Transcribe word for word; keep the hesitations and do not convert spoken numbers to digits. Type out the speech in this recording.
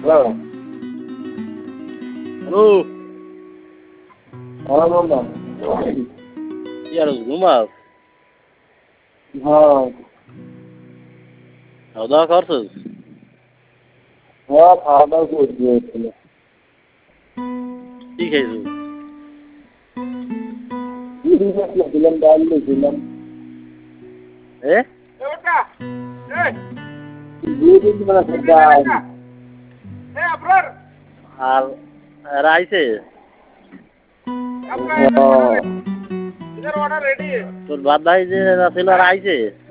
Hello হ্যাঁ বললাম কি আর ঘুমাও? হ্যাঁ খাওয়া দাওয়া করছিস? হ্যাঁ খাওয়া দাওয়া করছি হচ্ছিল কি খাইছিস? দিলাম ডাল দিয়েছিলাম এ ডাল আর এরা আইছে? তোর বাদাই যে ছিল আর আইছে?